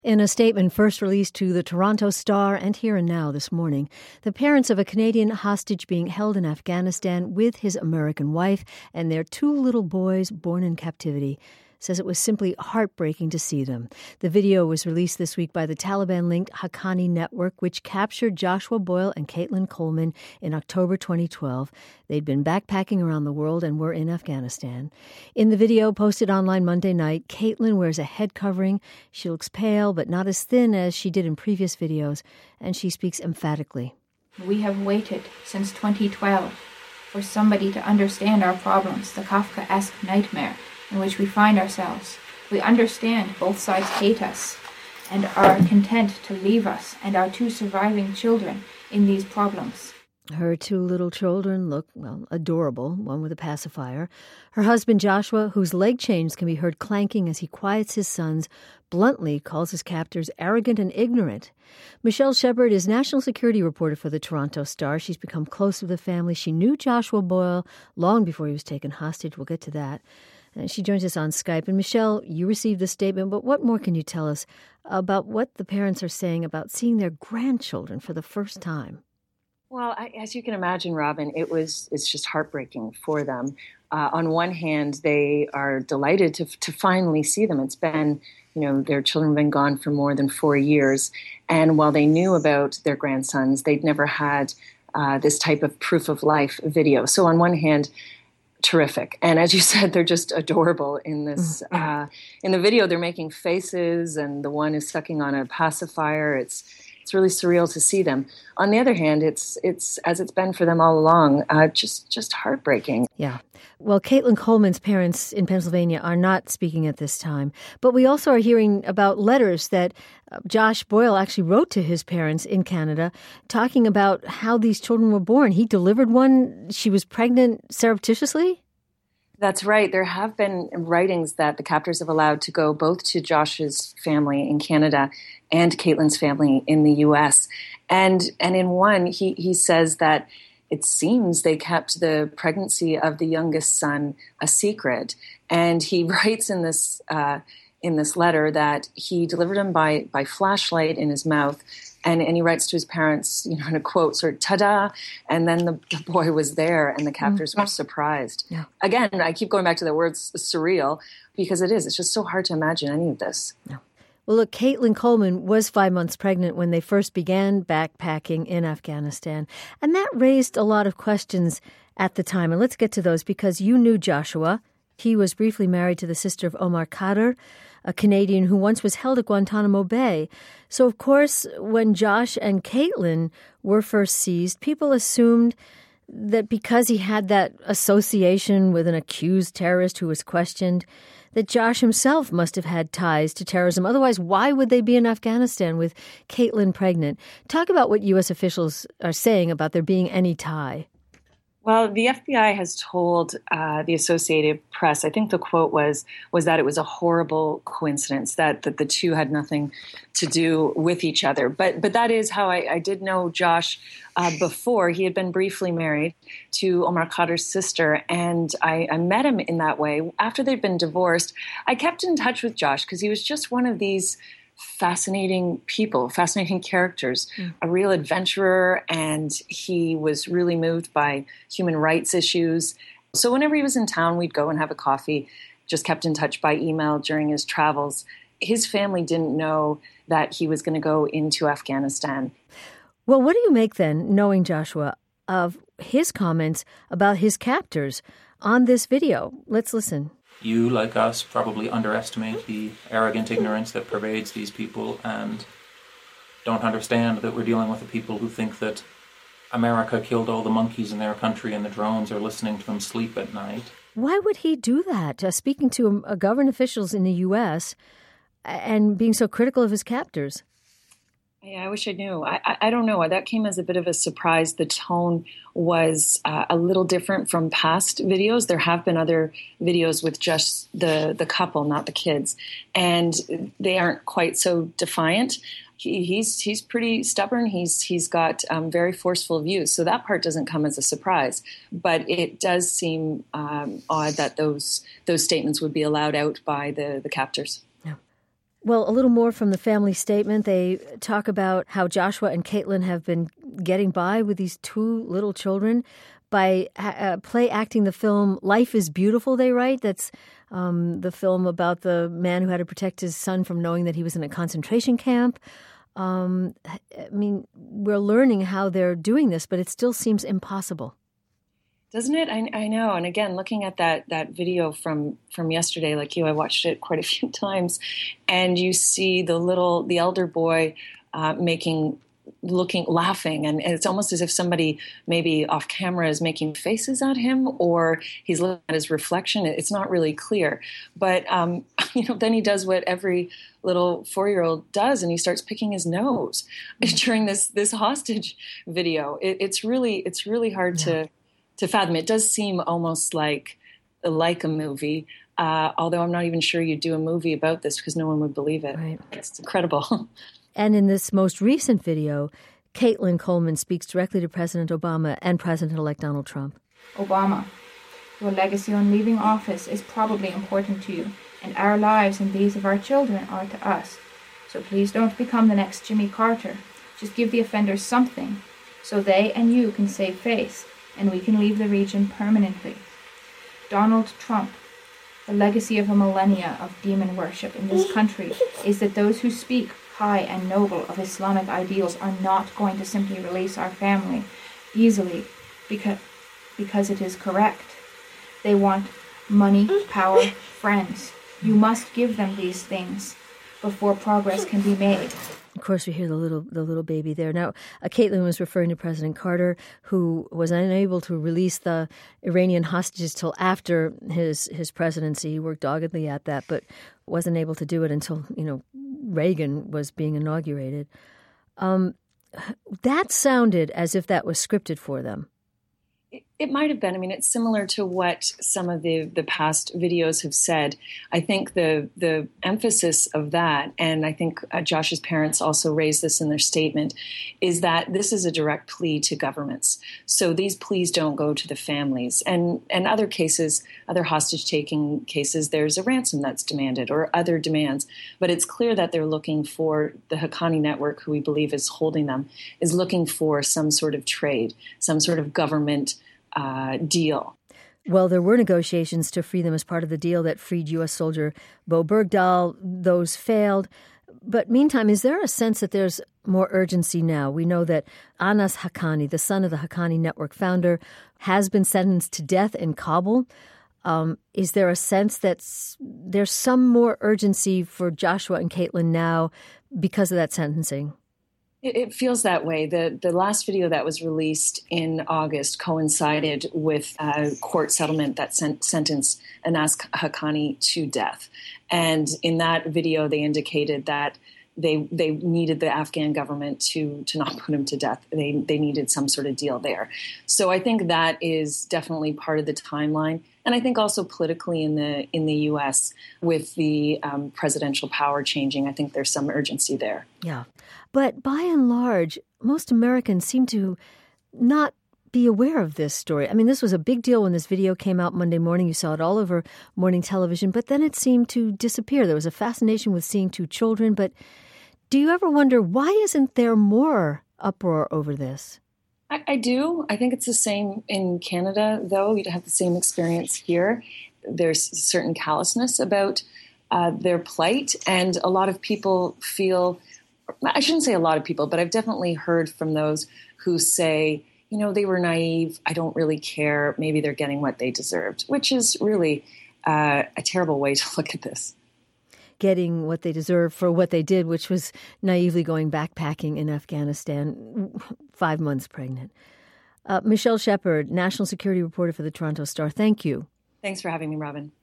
In a statement first released to the Toronto Star and Here and Now this morning, the parents of a Canadian hostage being held in Afghanistan with his American wife and their 2 little boys born in captivity says it was simply heartbreaking to see them. The video was released this week by the Taliban-linked Haqqani Network, which captured Joshua Boyle and Caitlin Coleman in October 2012. They'd been backpacking around the world and were in Afghanistan. In the video posted online Monday night, Caitlin wears a head covering. She looks pale, but not as thin as she did in previous videos, and she speaks emphatically. We have waited since 2012 for somebody to understand our problems, the Kafkaesque nightmare in which we find ourselves. We understand both sides hate us and are content to leave us and our 2 surviving children in these problems. Her 2 little children look, adorable, one with a pacifier. Her husband, Joshua, whose leg chains can be heard clanking as he quiets his sons, bluntly calls his captors arrogant and ignorant. Michelle Shepard is national security reporter for the Toronto Star. She's become close with the family. She knew Joshua Boyle long before he was taken hostage. We'll get to that. And she joins us on Skype. And Michelle, you received the statement, but what more can you tell us about what the parents are saying about seeing their grandchildren for the first time? Well, as you can imagine, Robin, it's just heartbreaking for them. On one hand, they are delighted to finally see them. It's been, their children have been gone for more than 4 years. And while they knew about their grandsons, they'd never had this type of proof of life video. So on one hand, terrific. And as you said, they're just adorable in this. In the video, they're making faces, and the one is sucking on a pacifier. It's really surreal to see them. On the other hand, it's as it's been for them all along, just heartbreaking. Yeah. Well, Caitlin Coleman's parents in Pennsylvania are not speaking at this time, but we also are hearing about letters that Josh Boyle actually wrote to his parents in Canada, talking about how these children were born. He delivered one. She was pregnant surreptitiously. That's right. There have been writings that the captors have allowed to go both to Josh's family in Canada and Caitlin's family in the U.S. And in one, he says that it seems they kept the pregnancy of the youngest son a secret. And he writes in this letter that he delivered him by flashlight in his mouth. And he writes to his parents, in a quote, sort of, ta-da, and then the boy was there, and the captors were surprised. Yeah. Again, I keep going back to the word surreal, because it's just so hard to imagine any of this. Yeah. Well, look, Caitlin Coleman was 5 months pregnant when they first began backpacking in Afghanistan, and that raised a lot of questions at the time. And let's get to those, because you knew Joshua. He was briefly married to the sister of Omar Khadr, a Canadian who once was held at Guantanamo Bay. So, of course, when Josh and Caitlin were first seized, people assumed that because he had that association with an accused terrorist who was questioned, that Josh himself must have had ties to terrorism. Otherwise, why would they be in Afghanistan with Caitlin pregnant? Talk about what U.S. officials are saying about there being any tie. Well, the FBI has told the Associated Press, I think the quote was that it was a horrible coincidence, that the 2 had nothing to do with each other. But that is how I did know Josh before. He had been briefly married to Omar Khadr's sister, and I met him in that way. After they'd been divorced, I kept in touch with Josh because he was just one of these fascinating people, fascinating characters, a real adventurer, and he was really moved by human rights issues. So whenever he was in town, we'd go and have a coffee, just kept in touch by email during his travels. His family didn't know that he was going to go into Afghanistan. Well, what do you make then, knowing Joshua, of his comments about his captors on this video? Let's listen. You, like us, probably underestimate the arrogant ignorance that pervades these people and don't understand that we're dealing with the people who think that America killed all the monkeys in their country and the drones are listening to them sleep at night. Why would he do that? Speaking to government officials in the U.S. and being so critical of his captors. Yeah, I wish I knew. I don't know. That came as a bit of a surprise. The tone was a little different from past videos. There have been other videos with just the couple, not the kids, and they aren't quite so defiant. He's pretty stubborn. He's got very forceful views. So that part doesn't come as a surprise. But it does seem odd that those statements would be allowed out by the captors. Well, a little more from the family statement. They talk about how Joshua and Caitlin have been getting by with these two little children by play acting the film Life is Beautiful, they write. That's the film about the man who had to protect his son from knowing that he was in a concentration camp. I mean, we're learning how they're doing this, but it still seems impossible. Doesn't it? I know. And again, looking at that video from yesterday, like you, I watched it quite a few times, and you see the elder boy laughing, and it's almost as if somebody maybe off camera is making faces at him, or he's looking at his reflection. It's not really clear. But then he does what every little 4-year-old does, and he starts picking his nose during this hostage video. It's really hard to fathom. It does seem almost like a movie, although I'm not even sure you'd do a movie about this because no one would believe it. Right. It's incredible. And in this most recent video, Caitlin Coleman speaks directly to President Obama and President-elect Donald Trump. Obama, your legacy on leaving office is probably important to you, and our lives and these of our children are to us. So please don't become the next Jimmy Carter. Just give the offenders something so they and you can save face, and we can leave the region permanently. Donald Trump, the legacy of a millennia of demon worship in this country is that those who speak high and noble of Islamic ideals are not going to simply release our family easily because it is correct. They want money, power, friends. You must give them these things before progress can be made. Of course, we hear the little baby there. Now, Caitlin was referring to President Carter, who was unable to release the Iranian hostages till after his presidency. He worked doggedly at that, but wasn't able to do it until, Reagan was being inaugurated. That sounded as if that was scripted for them. It might have been. I mean, it's similar to what some of the past videos have said. I think the emphasis of that, and I think Josh's parents also raised this in their statement, is that this is a direct plea to governments. So these pleas don't go to the families. And other cases, other hostage-taking cases, there's a ransom that's demanded or other demands. But it's clear that they're looking for, the Haqqani network, who we believe is holding them, is looking for some sort of trade, some sort of government deal. Well, there were negotiations to free them as part of the deal that freed U.S. soldier Bo Bergdahl. Those failed. But meantime, is there a sense that there's more urgency now? We know that Anas Haqqani, the son of the Haqqani network founder, has been sentenced to death in Kabul. Is there a sense that there's some more urgency for Joshua and Caitlin now because of that sentencing? It feels that way. The last video that was released in August coincided with a court settlement that sentenced Anas Haqqani to death. And in that video, they indicated that they needed the Afghan government to not put him to death. They needed some sort of deal there. So I think that is definitely part of the timeline. And I think also politically in the U.S. with the presidential power changing, I think there's some urgency there. Yeah. But by and large, most Americans seem to not be aware of this story. I mean, this was a big deal when this video came out Monday morning. You saw it all over morning television, but then it seemed to disappear. There was a fascination with seeing two children. But do you ever wonder, why isn't there more uproar over this? I do. I think it's the same in Canada, though. You'd have the same experience here. There's a certain callousness about their plight, and a lot of people feel, I shouldn't say a lot of people, but I've definitely heard from those who say, they were naive, I don't really care, maybe they're getting what they deserved, which is really a terrible way to look at this. Getting what they deserve for what they did, which was naively going backpacking in Afghanistan, 5 months pregnant. Michelle Shepard, national security reporter for the Toronto Star. Thank you. Thanks for having me, Robin.